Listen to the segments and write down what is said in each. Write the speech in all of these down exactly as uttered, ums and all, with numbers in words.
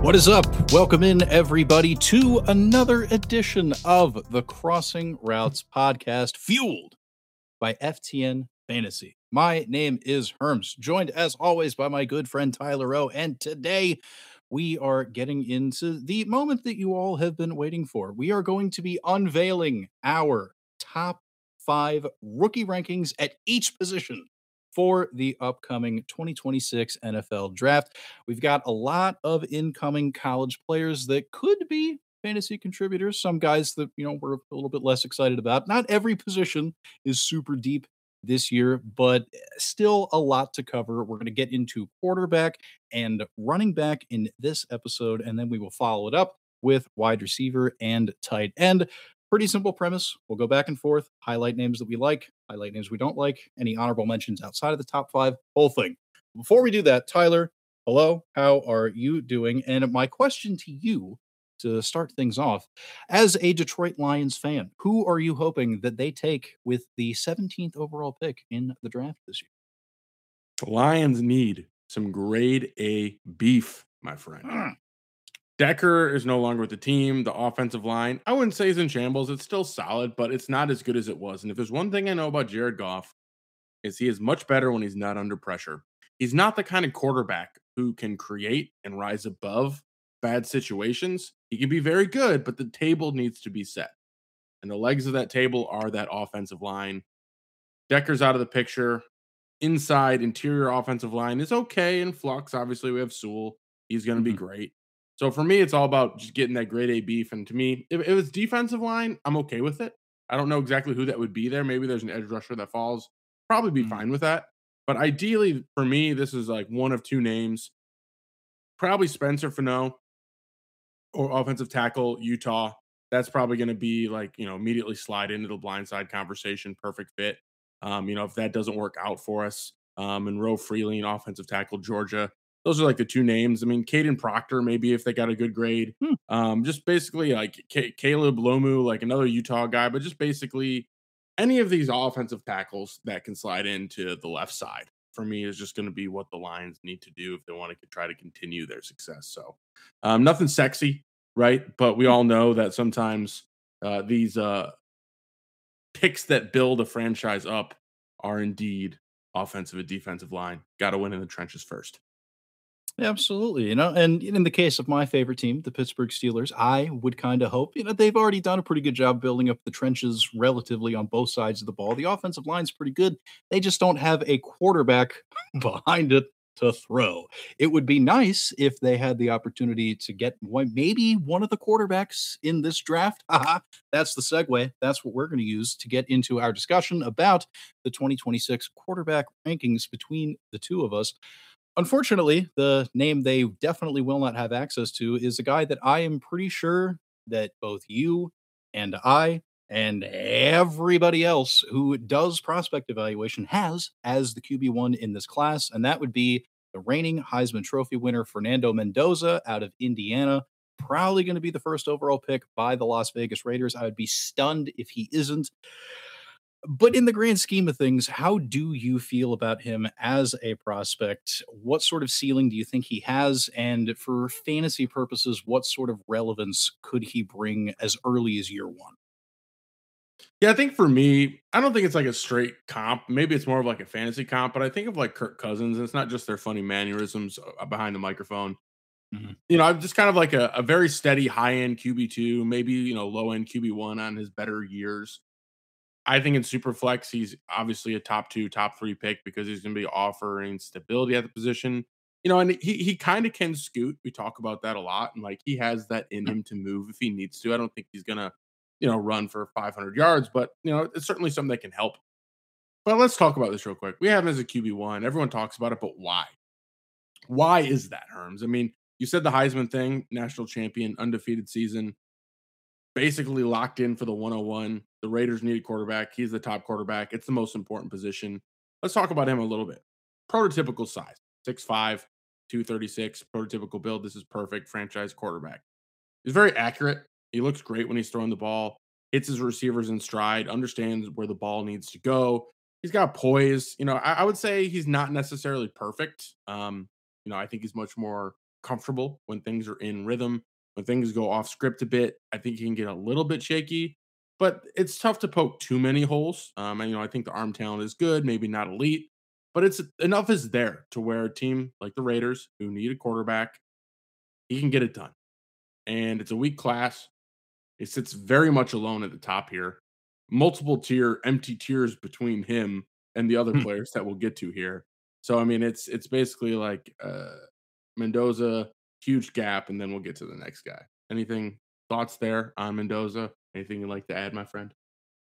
What is up? Welcome in, everybody, to another edition of the Crossing Routes podcast, fueled by F T N Fantasy. My name is Herms, joined as always by my good friend Tyler O. And today we are getting into the moment that you all have been waiting for. We are going to be unveiling our top five rookie rankings at each position for the upcoming twenty twenty-six N F L draft. We've got a lot of incoming college players that could be fantasy contributors. Some guys that, you know, we're a little bit less excited about. Not every position is super deep this year, but still a lot to cover. We're going to get into quarterback and running back in this episode, and then we will follow it up with wide receiver and tight end. Pretty simple premise. We'll go back and forth, highlight names that we like, highlight names we don't like, any honorable mentions outside of the top five, whole thing. Before we do that, Tyler, hello, how are you doing? And my question to you to start things off, as a Detroit Lions fan, who are you hoping that they take with the seventeenth overall pick in the draft this year? The Lions need some grade A beef, my friend. Mm. Decker is no longer with the team. The offensive line, I wouldn't say is in shambles. It's still solid, but it's not as good as it was. And if there's one thing I know about Jared Goff, is he is much better when he's not under pressure. He's not the kind of quarterback who can create and rise above bad situations. He can be very good, but the table needs to be set. And the legs of that table are that offensive line. Decker's out of the picture. Inside, interior offensive line is okay in flux. Obviously, we have Sewell. He's going to mm-hmm. be great. So for me, it's all about just getting that grade A beef. And to me, if it was defensive line, I'm okay with it. I don't know exactly who that would be there. Maybe there's an edge rusher that falls. Probably be mm-hmm. fine with that. But ideally, for me, this is like one of two names. Probably Spencer Fano or offensive tackle, Utah. That's probably going to be like, you know, immediately slide into the blindside conversation. Perfect fit. Um, you know, if that doesn't work out for us, um, and Monroe Freeling, offensive tackle, Georgia. Those are like the two names. I mean, Caden Proctor, maybe if they got a good grade. Hmm. Um, just basically like K- Caleb Lomu, like another Utah guy, but just basically any of these offensive tackles that can slide into the left side for me is just going to be what the Lions need to do if they want to try to continue their success. So um, nothing sexy, right? But we all know that sometimes uh, these uh, picks that build a franchise up are indeed offensive and defensive line. Got to win in the trenches first. Absolutely. You know, and in the case of my favorite team, the Pittsburgh Steelers, I would kind of hope, you know, they've already done a pretty good job building up the trenches relatively on both sides of the ball. The offensive line's pretty good. They just don't have a quarterback behind it to throw. It would be nice if they had the opportunity to get one, maybe one of the quarterbacks in this draft. That's the segue. That's what we're going to use to get into our discussion about the twenty twenty-six quarterback rankings between the two of us. Unfortunately, the name they definitely will not have access to is a guy that I am pretty sure that both you and I and everybody else who does prospect evaluation has as the Q B one in this class, and that would be the reigning Heisman Trophy winner, Fernando Mendoza out of Indiana. Probably going to be the first overall pick by the Las Vegas Raiders. I would be stunned if he isn't. But in the grand scheme of things, how do you feel about him as a prospect? What sort of ceiling do you think he has? And for fantasy purposes, what sort of relevance could he bring as early as year one? Yeah, I think for me, I don't think it's like a straight comp. Maybe it's more of like a fantasy comp, but I think of like Kirk Cousins. And it's not just their funny mannerisms behind the microphone. Mm-hmm. You know, I'm just kind of like a, a very steady high-end Q B two, maybe, you know, low-end Q B one on his better years. I think in Superflex, he's obviously a top two, top three pick because he's going to be offering stability at the position. You know, and he he kind of can scoot. We talk about that a lot. And like he has that in him to move if he needs to. I don't think he's going to, you know, run for five hundred yards, but, you know, it's certainly something that can help. But let's talk about this real quick. We have him as a Q B one. Everyone talks about it, but why? Why is that, Herms? I mean, you said the Heisman thing, national champion, undefeated season. Basically locked in for the one oh one. The Raiders need a quarterback. He's the top quarterback. It's the most important position. Let's talk about him a little bit. Prototypical size, six five, two thirty-six, prototypical build. This is perfect franchise quarterback. He's very accurate. He looks great when he's throwing the ball, hits his receivers in stride, understands where the ball needs to go. He's got poise. You know, I, I would say he's not necessarily perfect. Um, you know, I think he's much more comfortable when things are in rhythm. When things go off script a bit, I think he can get a little bit shaky, but it's tough to poke too many holes. Um, and you know, I think the arm talent is good, maybe not elite, but it's enough is there to where a team like the Raiders, who need a quarterback, he can get it done. And it's a weak class. He sits very much alone at the top here. Multiple tier, empty tiers between him and the other players that we'll get to here. So I mean, it's it's basically like uh, Mendoza, huge gap, and then we'll get to the next guy. Anything thoughts there on Mendoza? Anything you'd like to add, my friend?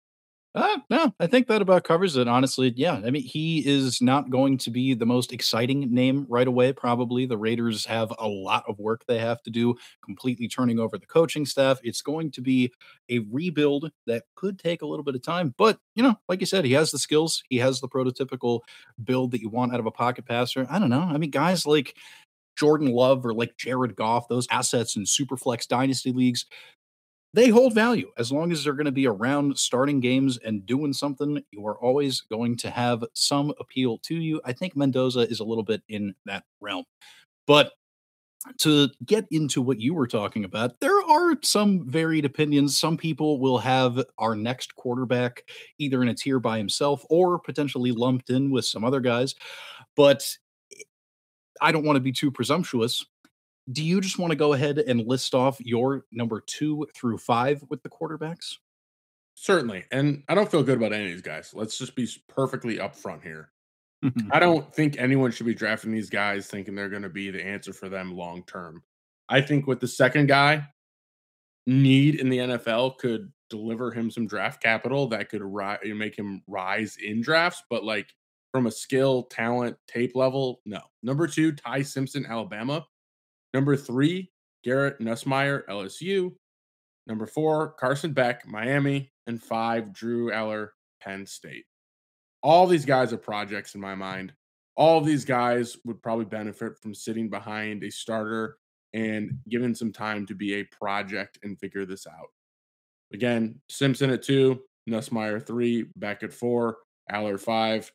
Uh, no, I think that about covers it, honestly. Yeah, I mean, he is not going to be the most exciting name right away, probably. The Raiders have a lot of work they have to do, completely turning over the coaching staff. It's going to be a rebuild that could take a little bit of time. But, you know, like you said, he has the skills, he has the prototypical build that you want out of a pocket passer. I don't know. I mean, guys like Jordan Love or like Jared Goff, those assets in Superflex Dynasty leagues, they hold value as long as they're going to be around starting games and doing something. You are always going to have some appeal to you. I think Mendoza is a little bit in that realm. But to get into what you were talking about, there are some varied opinions. Some people will have our next quarterback either in a tier by himself or potentially lumped in with some other guys. But I don't want to be too presumptuous. Do you just want to go ahead and list off your number two through five with the quarterbacks? Certainly. And I don't feel good about any of these guys. Let's just be s- perfectly upfront here. Mhm. I don't think anyone should be drafting these guys thinking they're going to be the answer for them long term. I think with the second guy, need in the N F L could deliver him some draft capital that could ri- make him rise in drafts, but like from a skill, talent, tape level, no. Number two, Ty Simpson, Alabama. Number three, Garrett Nussmeyer, L S U. Number four, Carson Beck, Miami. And five, Drew Eller, Penn State. All these guys are projects in my mind. All of these guys would probably benefit from sitting behind a starter and given some time to be a project and figure this out. Again, Simpson at two, Nussmeyer three, Beck at four, Aller five.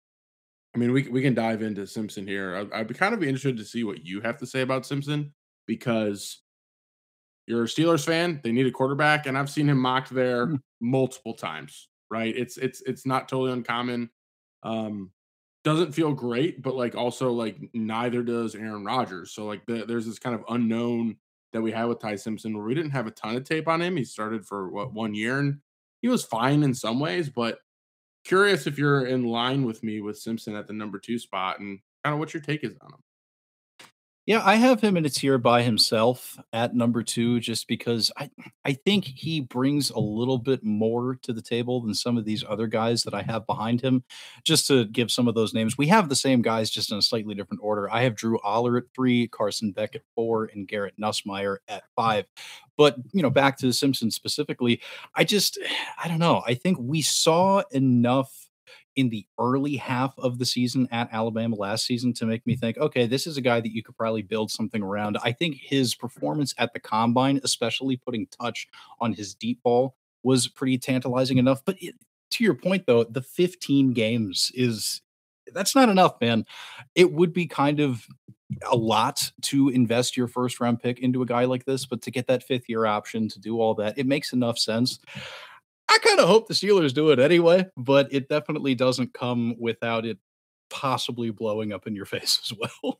I mean, we we can dive into Simpson here. I, I'd be kind of be interested to see what you have to say about Simpson because you're a Steelers fan. They need a quarterback, and I've seen him mocked there Mm. multiple times. Right? It's it's it's not totally uncommon. Um, doesn't feel great, but like also like neither does Aaron Rodgers. So like the, there's this kind of unknown that we have with Ty Simpson where we didn't have a ton of tape on him. He started for what one year and he was fine in some ways, but curious if you're in line with me with Simpson at the number two spot and kind of what your take is on him. Yeah, I have him in a tier by himself at number two just because I I think he brings a little bit more to the table than some of these other guys that I have behind him. Just to give some of those names, we have the same guys just in a slightly different order. I have Drew Aller at three, Carson Beck at four, and Garrett Nussmeyer at five. But, you know, back to the Simpsons specifically, I just I don't know. I think we saw enough in the early half of the season at Alabama last season to make me think, okay, this is a guy that you could probably build something around. I think his performance at the combine, especially putting touch on his deep ball, was pretty tantalizing enough. But it, to your point, though, the fifteen games is that's not enough, man. It would be kind of a lot to invest your first round pick into a guy like this, but to get that fifth year option to do all that, it makes enough sense. I kind of hope the Steelers do it anyway, but it definitely doesn't come without it possibly blowing up in your face as well.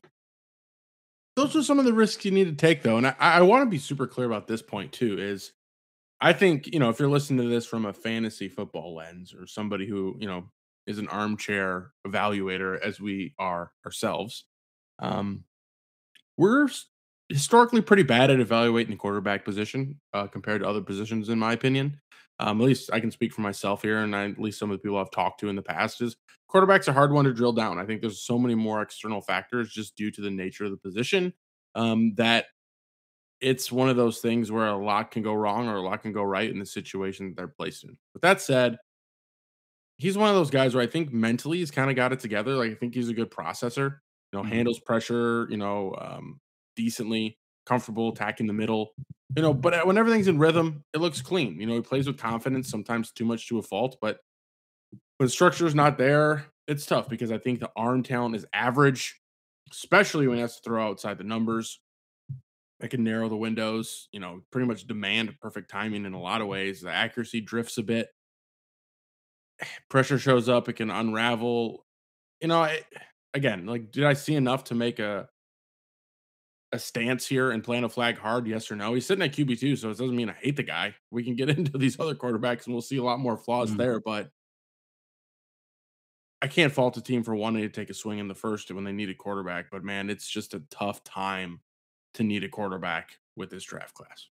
Those are some of the risks you need to take though. And I, I want to be super clear about this point too, is I think, you know, if you're listening to this from a fantasy football lens or somebody who, you know, is an armchair evaluator as we are ourselves, um, we're s- historically pretty bad at evaluating the quarterback position uh, compared to other positions, in my opinion. Um, at least I can speak for myself here, and I, at least some of the people I've talked to in the past is quarterback's a hard one to drill down. I think there's so many more external factors just due to the nature of the position um, that it's one of those things where a lot can go wrong or a lot can go right in the situation that they're placed in. With that said, he's one of those guys where I think mentally he's kind of got it together. Like I think he's a good processor, you know, Mhm. handles pressure, you know, um, decently, comfortable attacking the middle, you know, but uh, when everything's in rhythm, it looks clean. You know, he plays with confidence, sometimes too much to a fault, but when structure is not there, it's tough because I think the arm talent is average, especially when he has to throw outside the numbers. that can narrow the windows, you know, pretty much demand perfect timing in a lot of ways. The accuracy drifts a bit. Pressure shows up, it can unravel. You know, I, again, like, did I see enough to make a a stance here and plant a flag hard? Yes or no? He's sitting at Q B two, so it doesn't mean I hate the guy. We can get into these other quarterbacks and we'll see a lot more flaws Mm. there, but I can't fault the team for wanting to take a swing in the first when they need a quarterback. But man, it's just a tough time to need a quarterback with this draft class.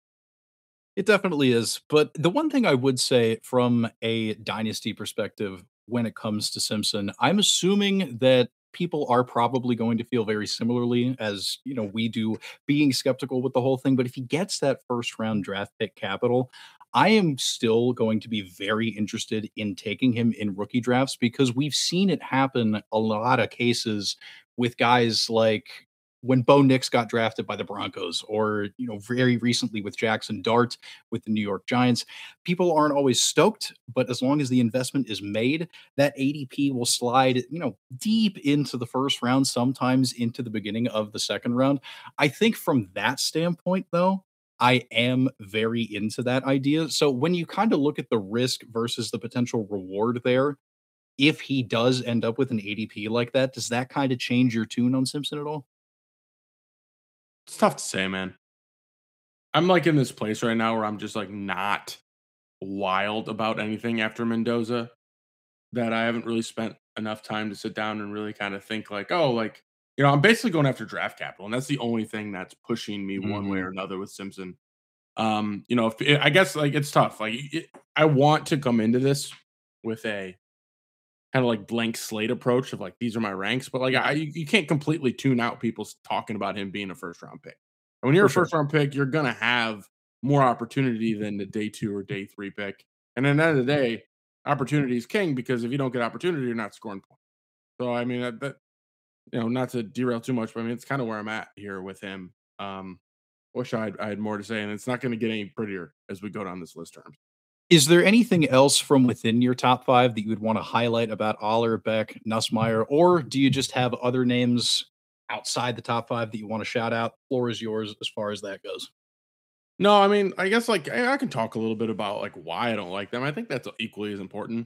It definitely is. But the one thing I would say from a dynasty perspective when it comes to Simpson, I'm assuming that people are probably going to feel very similarly as, you know, we do, being skeptical with the whole thing. But if he gets that first round draft pick capital, I am still going to be very interested in taking him in rookie drafts because we've seen it happen a lot of cases with guys like when Bo Nix got drafted by the Broncos, or you know, very recently with Jackson Dart with the New York Giants. People aren't always stoked, but as long as the investment is made, that A D P will slide, you know, deep into the first round, sometimes into the beginning of the second round. I think from that standpoint, though, I am very into that idea. So when you kind of look at the risk versus the potential reward there, if he does end up with an A D P like that, does that kind of change your tune on Simpson at all? It's tough to say, man. I'm like in this place right now where I'm just like not wild about anything after Mendoza, that I haven't really spent enough time to sit down and really kind of think like, oh, like, you know, I'm basically going after draft capital. And that's the only thing that's pushing me one way Mhm. or another with Simpson. Um, you know, if it, I guess like it's tough. Like it, I want to come into this with a kind of like blank slate approach of like these are my ranks, but like I Right. you, you can't completely tune out people s- talking about him being a first round pick. And when you're For a sure. first round pick, you're gonna have more opportunity than the day two or day three pick. And at the end of the day, opportunity is king because if you don't get opportunity, you're not scoring points. So I mean that, that you know, not to derail too much, but I mean it's kind of where I'm at here with him. Um, wish I had, I had more to say, and it's not going to get any prettier as we go down this list terms. Is there anything else from within your top five that you would wanna highlight about Aller, Beck, Nussmeier, or do you just have other names outside the top five that you wanna shout out? Floor is yours as far as that goes. No, I mean, I guess like I, I can talk a little bit about like why I don't like them. I think that's equally as important.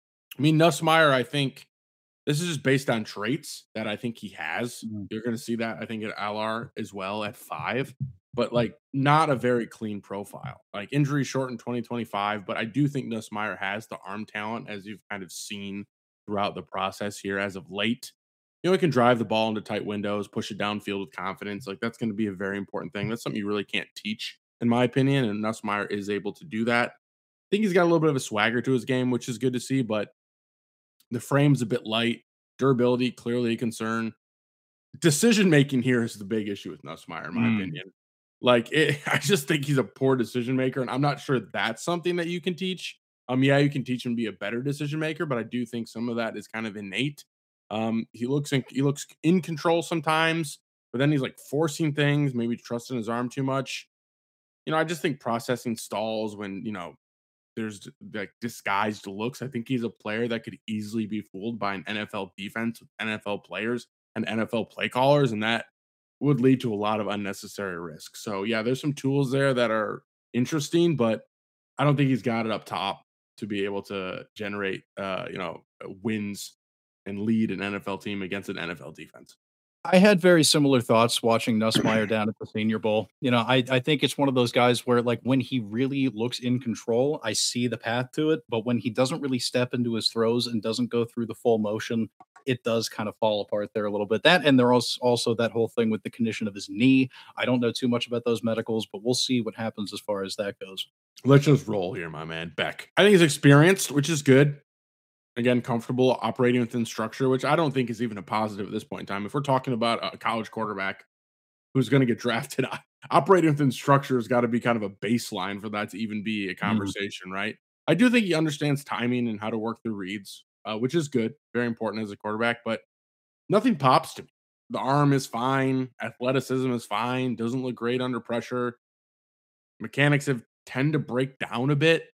I mean, Nussmeier, I think this is just based on traits that I think he has. Mm, You're going to see that I think at L R as well at five, but like not a very clean profile. Like injury short in twenty twenty-five, but I do think Nussmeier has the arm talent as you've kind of seen throughout the process here as of late. You know, he can drive the ball into tight windows, push it downfield with confidence. Like that's going to be a very important thing. That's something you really can't teach, in my opinion. And Nussmeier is able to do that. I think he's got a little bit of a swagger to his game, which is good to see, but the frame's a bit light. Durability, clearly a concern. Decision making here is the big issue with Nussmeier, in my mm, opinion. Like, it, I just think he's a poor decision maker, and I'm not sure that's something that you can teach. Um, yeah, you can teach him to be a better decision maker, but I do think some of that is kind of innate. Um, he looks in, he looks in control sometimes, but then he's like forcing things, maybe trusting his arm too much. You know, I just think processing stalls when you know there's like disguised looks. I think he's a player that could easily be fooled by an N F L defense with N F L players and N F L play callers, and that would lead to a lot of unnecessary risk. So yeah, there's some tools there that are interesting, but I don't think he's got it up top to be able to generate uh, you know, uh, wins and lead an N F L team against an N F L defense. I had very similar thoughts watching Nussmeier down at the Senior Bowl. You know, I I think it's one of those guys where, like, when he really looks in control, I see the path to it, but when he doesn't really step into his throws and doesn't go through the full motion, it does kind of fall apart there a little bit. That and there was also that whole thing with the condition of his knee. I don't know too much about those medicals, but we'll see what happens as far as that goes. Let's just roll here, my man. Beck. I think he's experienced, which is good. Again, comfortable operating within structure, which I don't think is even a positive at this point in time. If we're talking about a college quarterback who's going to get drafted, operating within structure has got to be kind of a baseline for that to even be a Mm. conversation, right? I do think he understands timing and how to work through reads, uh, which is good, very important as a quarterback, but nothing pops to me. The arm is fine, athleticism is fine, doesn't look great under pressure. Mechanics have tend to break down a bit,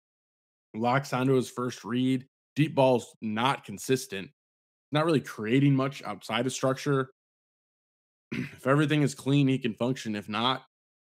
locks onto his first read. Deep balls not consistent, not really creating much outside of structure. If everything is clean, he can function. If not,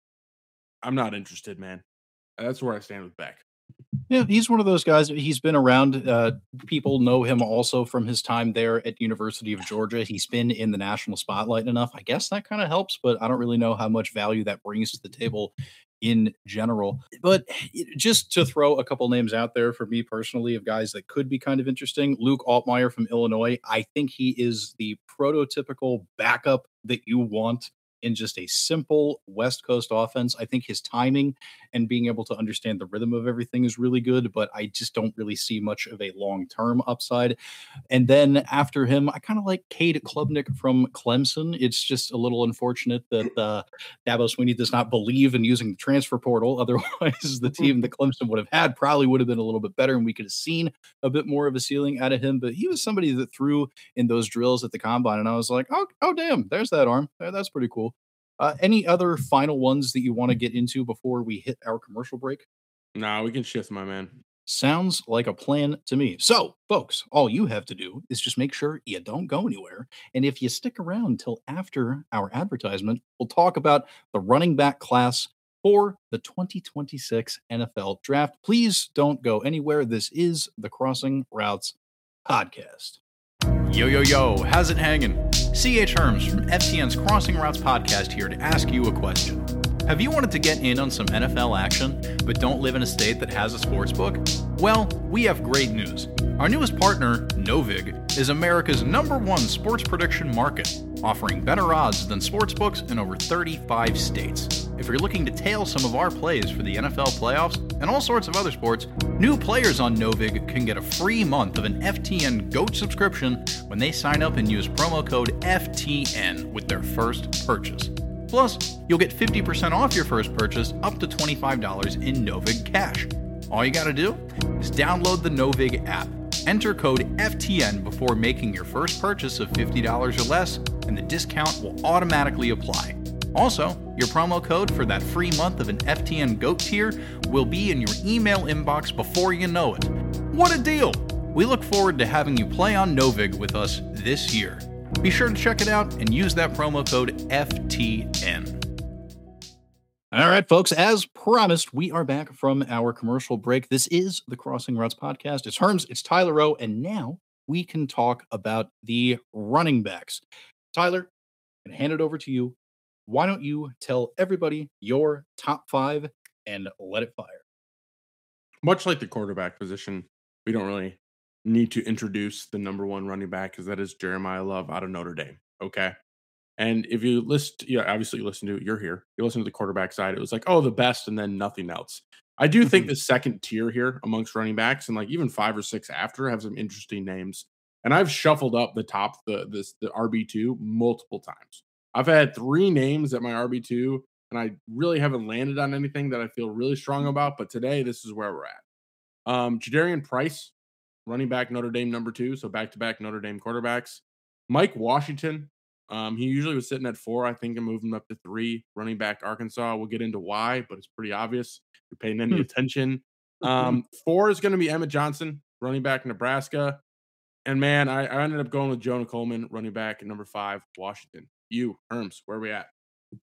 I'm not interested, man. That's where I stand with Beck. Yeah, he's one of those guys. He's been around. Uh, people know him also from his time there at University of Georgia. He's been in the national spotlight enough. I guess that kind of helps, but I don't really know how much value that brings to the table in general. But just to throw a couple names out there for me personally of guys that could be kind of interesting, Luke Altmaier from Illinois. I think he is the prototypical backup that you want in just a simple West Coast offense. I think his timing and being able to understand the rhythm of everything is really good, but I just don't really see much of a long term upside. And then after him, I kind of like Cade Klubnik from Clemson. It's just a little unfortunate that uh, Dabo Sweeney does not believe in using the transfer portal. Otherwise, the team that Clemson would have had probably would have been a little bit better, and we could have seen a bit more of a ceiling out of him. But he was somebody that threw in those drills at the combine, and I was like, oh, oh, damn, there's that arm. That's pretty cool. Uh, any other final ones that you want to get into before we hit our commercial break? Nah, we can shift, my man. Sounds like a plan to me. So, folks, all you have to do is just make sure you don't go anywhere. And if you stick around until after our advertisement, we'll talk about the running back class for the twenty twenty-six N F L draft. Please don't go anywhere. This is the Crossing Routes podcast. Yo, yo, yo, how's it hanging? C H Herms from F T N's Crossing Routes podcast here to ask you a question. Have you wanted to get in on some N F L action, but don't live in a state that has a sports book? Well, we have great news. Our newest partner, Novig, is America's number one sports prediction market, offering better odds than sportsbooks in over thirty-five states. If you're looking to tail some of our plays for the N F L playoffs and all sorts of other sports, new players on Novig can get a free month of an F T N GOAT subscription when they sign up and use promo code F T N with their first purchase. Plus, you'll get fifty percent off your first purchase up to twenty-five dollars in Novig cash. All you gotta do is download the Novig app, enter code F T N before making your first purchase of fifty dollars or less, and the discount will automatically apply. Also, your promo code for that free month of an F T N GOAT tier will be in your email inbox before you know it. What a deal! We look forward to having you play on Novig with us this year. Be sure to check it out and use that promo code F T N. All right, folks, as promised, we are back from our commercial break. This is the Crossing Routes podcast. It's Herms, it's Tyler Rowe, and now we can talk about the running backs. Tyler, I'm going to hand it over to you. Why don't you tell everybody your top five and let it fire? Much like the quarterback position, we don't really need to introduce the number one running back because that is Jeremiah Love out of Notre Dame. Okay. And if you list, yeah, obviously you listen to it, you're here. You listen to the quarterback side, it was like, oh, the best, and then nothing else. I do think the second tier here amongst running backs, and like even five or six after, have some interesting names. And I've shuffled up the top, the this the R B two multiple times. I've had three names at my R B two, and I really haven't landed on anything that I feel really strong about. But today, this is where we're at. Um, Jadarian Price, running back Notre Dame number two, so back-to-back Notre Dame quarterbacks. Mike Washington, um, he usually was sitting at four. I think I moved him up to three. Running back Arkansas. We'll get into why, but it's pretty obvious if you're paying any attention. Um, four is going to be Emmett Johnson, running back Nebraska. And man, I, I ended up going with Jonah Coleman, running back at number five, Washington. You, Herms, where are we at?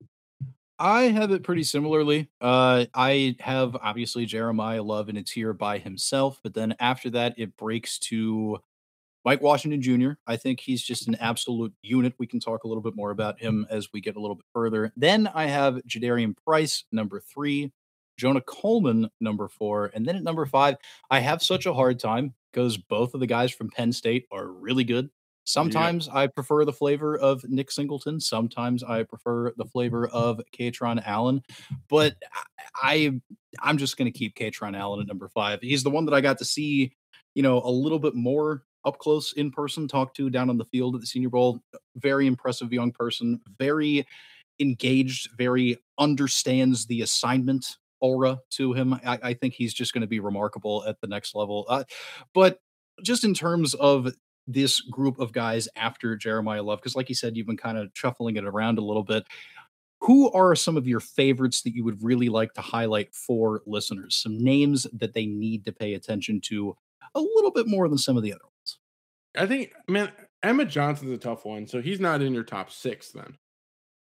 I have it pretty similarly. Uh, I have obviously Jeremiah Love, and it's here by himself. But then after that, it breaks to Mike Washington Junior I think he's just an absolute unit. We can talk a little bit more about him as we get a little bit further. Then I have Jadarian Price, number three, Jonah Coleman, number four. And then at number five, I have such a hard time because both of the guys from Penn State are really good. Sometimes yeah. I prefer the flavor of Nick Singleton. Sometimes I prefer the flavor of Katron Allen. But I, I'm just going to keep Katron Allen at number five. He's the one that I got to see, you know, a little bit more up close in person, talk to down on the field at the Senior Bowl. Very impressive young person, very engaged, very understands the assignment aura to him. I, I think he's just going to be remarkable at the next level. Uh, but just in terms of this group of guys after Jeremiah Love, because like you said, you've been kind of shuffling it around a little bit. Who are some of your favorites that you would really like to highlight for listeners? Some names that they need to pay attention to a little bit more than some of the other ones. I think, man, Emmett Johnson's a tough one. So he's not in your top six then.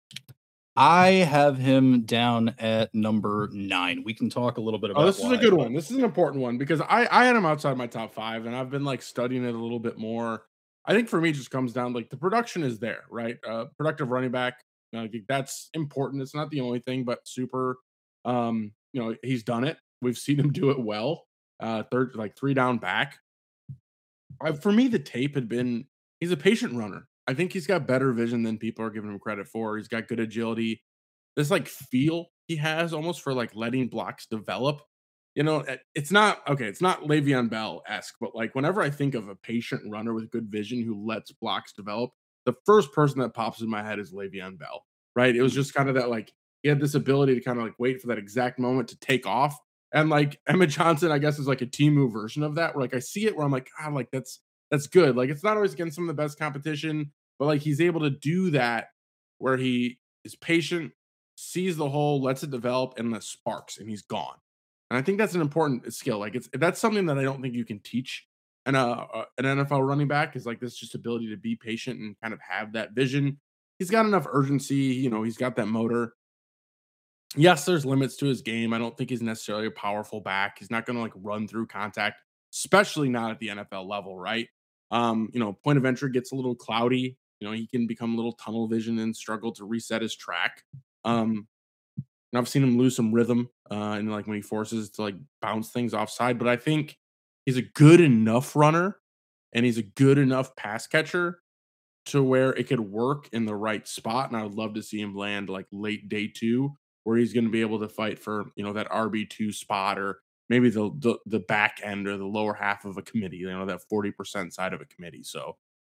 I have him down at number nine. We can talk a little bit about Oh, this why, is a good but one. This is an important one because I I had him outside my top five, and I've been like studying it a little bit more. I think for me, it just comes down like the production is there, right? Uh, productive running back, uh, like, that's important. It's not the only thing, but super. Um, you know, he's done it. We've seen him do it well. Uh, third, like three down back. Uh, for me, the tape had been he's a patient runner. I think he's got better vision than people are giving him credit for. He's got good agility. This like feel he has almost for like letting blocks develop. You know, it- it's not okay. It's not Le'Veon Bell esque, but like whenever I think of a patient runner with good vision who lets blocks develop, the first person that pops in my head is Le'Veon Bell. Right? It was just kind of that like he had this ability to kind of like wait for that exact moment to take off. And like Emmett Johnson, I guess, is like a Timu version of that. Where like I see it, where I'm like, God, like that's that's good. Like it's not always against some of the best competition, but like he's able to do that where he is patient, sees the hole, lets it develop, and the sparks, and he's gone. And I think that's an important skill. Like it's that's something that I don't think you can teach an uh, uh, an N F L running back is like this just ability to be patient and kind of have that vision. He's got enough urgency, you know, he's got that motor. Yes, there's limits to his game. I don't think he's necessarily a powerful back. He's not going to like run through contact, especially not at the N F L level, right? Um, you know, point of entry gets a little cloudy. You know, he can become a little tunnel vision and struggle to reset his track. Um, and I've seen him lose some rhythm, uh, and like when he forces to like bounce things offside. But I think he's a good enough runner and he's a good enough pass catcher to where it could work in the right spot. And I would love to see him land like late day two, where he's going to be able to fight for, you know, that R B two spot or maybe the, the the back end or the lower half of a committee, you know, that forty percent side of a committee. So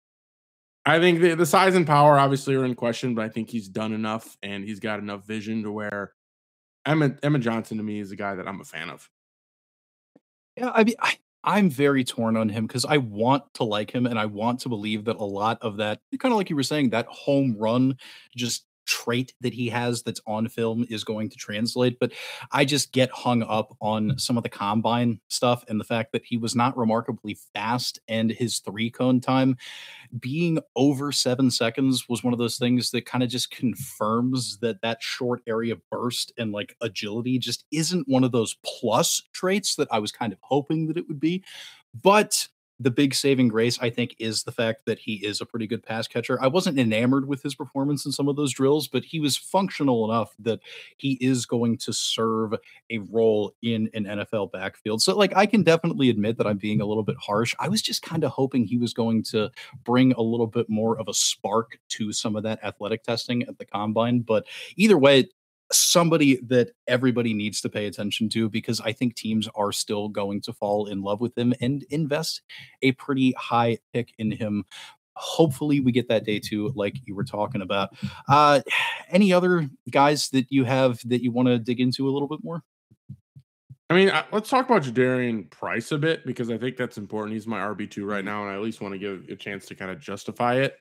I think the, the size and power obviously are in question, but I think he's done enough and he's got enough vision to where Emma Emma Johnson to me is a guy that I'm a fan of. yeah, I mean, I, I'm very torn on him because I want to like him and I want to believe that a lot of that, kind of like you were saying, that home run just trait that he has that's on film is going to translate. But I just get hung up on some of the combine stuff and the fact that he was not remarkably fast and his three cone time being over seven seconds was one of those things that kind of just confirms that that short area burst and like agility just isn't one of those plus traits that I was kind of hoping that it would be. But the big saving grace, I think, is the fact that he is a pretty good pass catcher. I wasn't enamored with his performance in some of those drills, but he was functional enough that he is going to serve a role in an N F L backfield. So, like, I can definitely admit that I'm being a little bit harsh. I was just kind of hoping he was going to bring a little bit more of a spark to some of that athletic testing at the combine. But either way, somebody that everybody needs to pay attention to because I think teams are still going to fall in love with him and invest a pretty high pick in him. Hopefully, we get that day two, like you were talking about. Uh, any other guys that you have that you want to dig into a little bit more? I mean, uh, let's talk about Jadarian Price a bit because I think that's important. He's my R B two right now, and I at least want to give a chance to kind of justify it.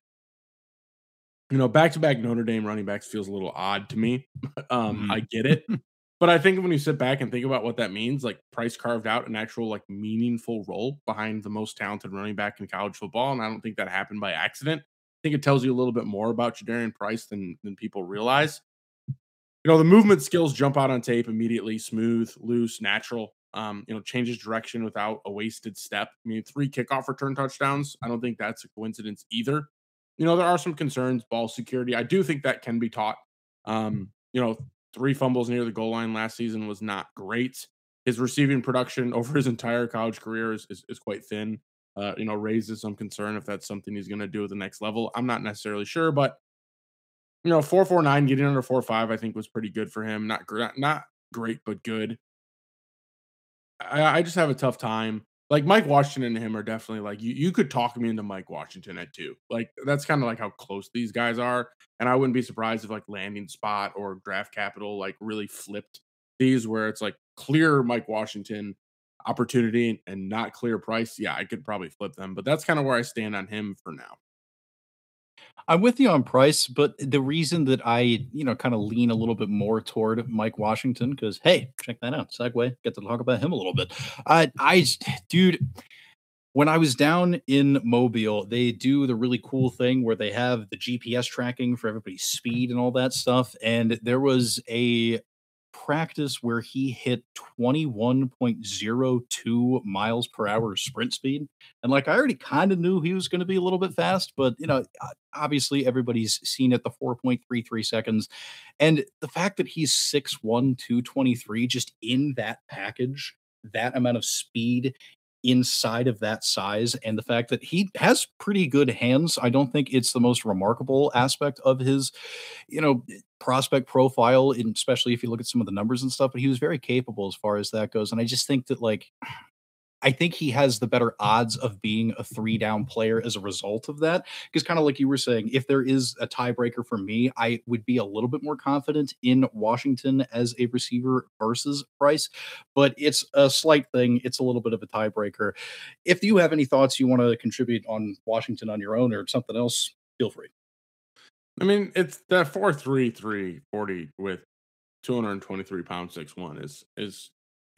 You know, back-to-back Notre Dame running backs feels a little odd to me. um, Mhm. I get it, but I think when you sit back and think about what that means, like Price carved out an actual like meaningful role behind the most talented running back in college football, and I don't think that happened by accident. I think it tells you a little bit more about Jadarian Price than than people realize. You know, the movement skills jump out on tape immediately, smooth, loose, natural. Um, you know, changes direction without a wasted step. I mean, three kickoff return touchdowns. I don't think that's a coincidence either. You know, there are some concerns, ball security. I do think that can be taught. Um, you know, three fumbles near the goal line last season was not great. His receiving production over his entire college career is, is, is quite thin. Uh, you know, raises some concern if that's something he's going to do at the next level. I'm not necessarily sure, but you know, four four nine getting under four five, I think was pretty good for him. Not great, not great, but good. I, I just have a tough time. Like Mike Washington and him are definitely like you. You could talk me into Mike Washington at two. Like that's kind of like how close these guys are, and I wouldn't be surprised if like landing spot or draft capital like really flipped these where it's like clear Mike Washington opportunity and not clear price. Yeah, I could probably flip them, but that's kind of where I stand on him for now. I'm with you on Price, but the reason that I, you know, kind of lean a little bit more toward Mike Washington, because hey, check that out. Segue, get to talk about him a little bit. Uh, I, dude, when I was down in Mobile, they do the really cool thing where they have the G P S tracking for everybody's speed and all that stuff. And there was a practice where he hit twenty-one point zero two miles per hour sprint speed. And like I already kind of knew he was going to be a little bit fast, but you know, o- obviously everybody's seen it the four point three three seconds. And the fact that he's six one, two twenty-three, just in that package, that amount of speed inside of that size, and the fact that he has pretty good hands. I don't think it's the most remarkable aspect of his, you know, prospect profile, and especially if you look at some of the numbers and stuff, but he was very capable as far as that goes. And I just think that like I think he has the better odds of being a three down player as a result of that. Because kind of like you were saying, if there is a tiebreaker for me, I would be a little bit more confident in Washington as a receiver versus Price. But it's a slight thing. It's a little bit of a tiebreaker. If you have any thoughts you want to contribute on Washington on your own or something else, feel free. I mean, it's that four three three forty with two hundred twenty-three pounds, six one is is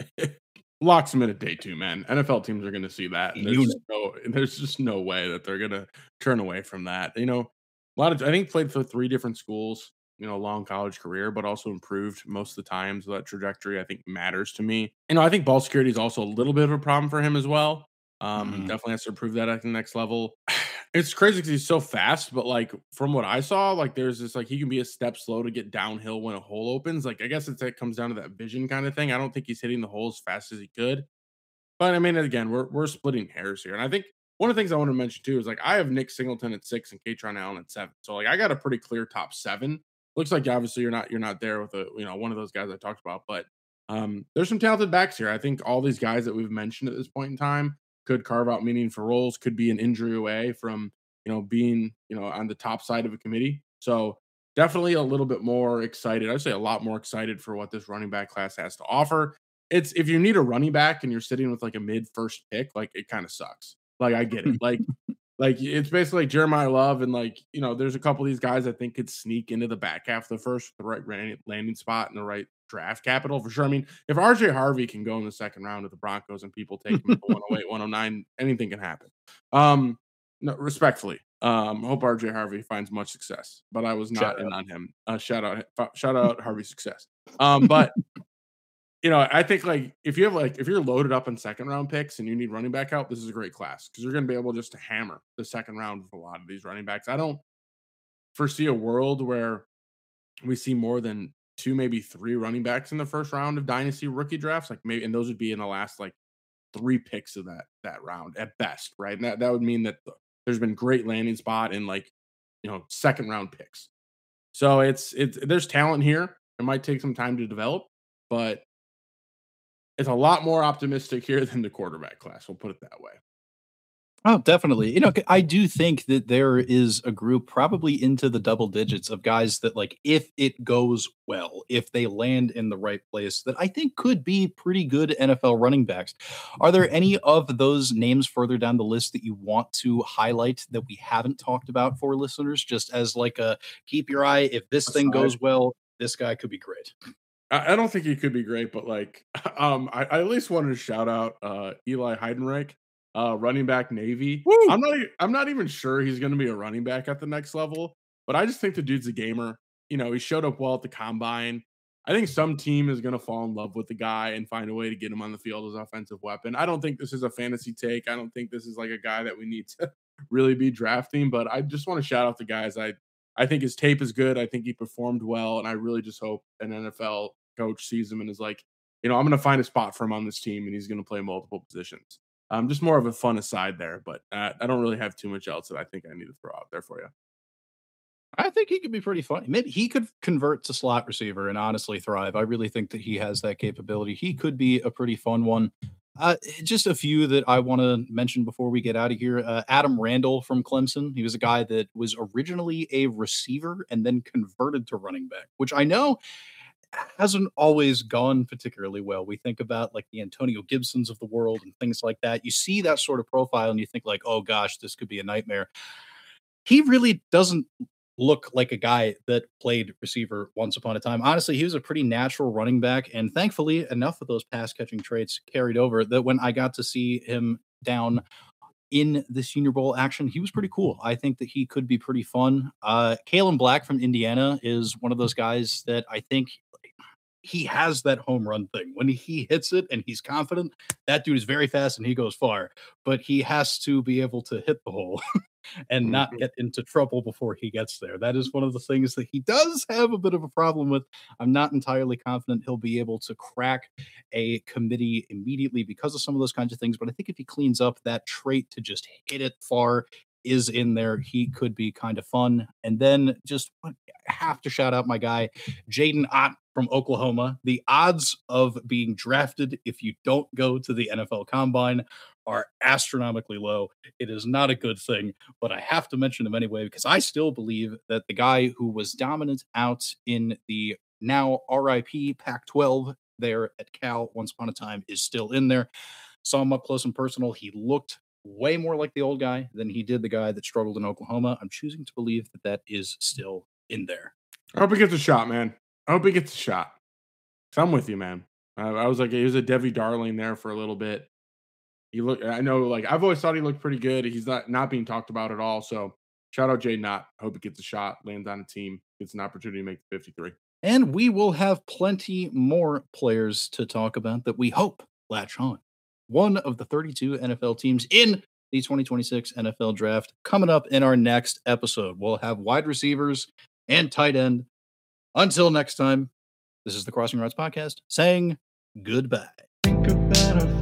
locks him in at day two, man. N F L teams are going to see that, and there's just Unit. no there's just no way that they're going to turn away from that. You know, a lot of I think played for three different schools. You know, long college career, but also improved most of the time. So that trajectory, I think, matters to me. You know, I think ball security is also a little bit of a problem for him as well. Um, Mhm. definitely has to improve that at the next level. It's crazy because he's so fast, but like from what I saw, like there's this like he can be a step slow to get downhill when a hole opens. Like I guess it's it comes down to that vision kind of thing. I don't think he's hitting the hole as fast as he could. But I mean, again, we're we're splitting hairs here. And I think one of the things I want to mention too is like I have Nick Singleton at six and Katron Allen at seven. So like I got a pretty clear top seven. Looks like obviously you're not you're not there with a you know one of those guys I talked about, but um there's some talented backs here. I think all these guys that we've mentioned at this point in time could carve out meaningful roles, could be an injury away from you know being you know on the top side of a committee. So definitely a little bit more excited. I'd say a lot more excited for what this running back class has to offer. It's if you need a running back and you're sitting with like a mid first pick, like it kind of sucks. Like I get it. Like like it's basically like Jeremiah Love and like you know there's a couple of these guys I think could sneak into the back half of the first, the right ran- landing spot and the right draft capital for sure. I mean, if R J Harvey can go in the second round of the Broncos and people take him at the one oh eight, one oh nine, anything can happen. Um, no, respectfully, um, hope R J Harvey finds much success, but I was Shout not in out. on him. Uh, shout out, shout out Harvey's success. Um, but you know, I think like if you have like if you're loaded up in second round picks and you need running back help, this is a great class because you're going to be able just to hammer the second round with a lot of these running backs. I don't foresee a world where we see more than two, maybe three running backs in the first round of dynasty rookie drafts. Like maybe, and those would be in the last like three picks of that that round at best, right? And that that would mean that the, there's been great landing spot in like you know second round picks. So it's it's there's talent here. It might take some time to develop, but it's a lot more optimistic here than the quarterback class. We'll put it that way. Oh, definitely. You know, c- I do think that there is a group probably into the double digits of guys that, like, if it goes well, if they land in the right place, that I think could be pretty good N F L running backs. Are there any of those names further down the list that you want to highlight that we haven't talked about for listeners? Just as like a keep your eye, if this thing Aside, goes well, this guy could be great. I, I don't think he could be great, but like, um, I, I at least wanted to shout out uh, Eli Heidenreich, uh, running back Navy. Woo! I'm not, e- I'm not even sure he's going to be a running back at the next level, but I just think the dude's a gamer. You know, he showed up well at the combine. I think some team is going to fall in love with the guy and find a way to get him on the field as offensive weapon. I don't think this is a fantasy take. I don't think this is like a guy that we need to really be drafting, but I just want to shout out the guys. I I think his tape is good. I think he performed well, and I really just hope an N F L coach sees him and is like, you know, I'm going to find a spot for him on this team, and he's going to play multiple positions. Um, just more of a fun aside there, but uh, I don't really have too much else that I think I need to throw out there for you. I think he could be pretty funny. Maybe he could convert to slot receiver and honestly thrive. I really think that he has that capability. He could be a pretty fun one. Uh, just a few that I want to mention before we get out of here. Uh, Adam Randall from Clemson. He was a guy that was originally a receiver and then converted to running back, which I know hasn't always gone particularly well. We think about like the Antonio Gibsons of the world and things like that. You see that sort of profile and you think like, oh gosh, this could be a nightmare. He really doesn't look like a guy that played receiver once upon a time. Honestly, he was a pretty natural running back, and thankfully, enough of those pass catching traits carried over that when I got to see him down in the Senior Bowl action. He was pretty cool. I think that he could be pretty fun. Uh, Kalen Black from Indiana is one of those guys that I think he has that home run thing. When he hits it and he's confident, that dude is very fast and he goes far, but he has to be able to hit the hole and not get into trouble before he gets there. That is one of the things that he does have a bit of a problem with. I'm not entirely confident he'll be able to crack a committee immediately because of some of those kinds of things, but I think if he cleans up that trait to just hit it far is in there, he could be kind of fun. And then just have to shout out my guy, Jaden Ott from Oklahoma. The odds of being drafted if you don't go to the N F L Combine are astronomically low. It is not a good thing, but I have to mention him anyway because I still believe that the guy who was dominant out in the now R I P Pac twelve there at Cal once upon a time is still in there. Saw him up close and personal. He looked way more like the old guy than he did the guy that struggled in Oklahoma. I'm choosing to believe that that is still in there. I hope he gets a shot, man. I hope he gets a shot. I'm with you, man. I, I was like, he was a Debbie Darling there for a little bit. He looked, I know, like, I've always thought he looked pretty good. He's not, not being talked about at all. So shout out Jaden Ott. I hope he gets a shot, lands on a team, gets an opportunity to make the fifty-three. And we will have plenty more players to talk about that we hope latch on. One of the thirty-two N F L teams in the twenty twenty-six N F L draft coming up in our next episode. We'll have wide receivers and tight end. Until next time, this is the Crossing Routes Podcast saying goodbye. Think about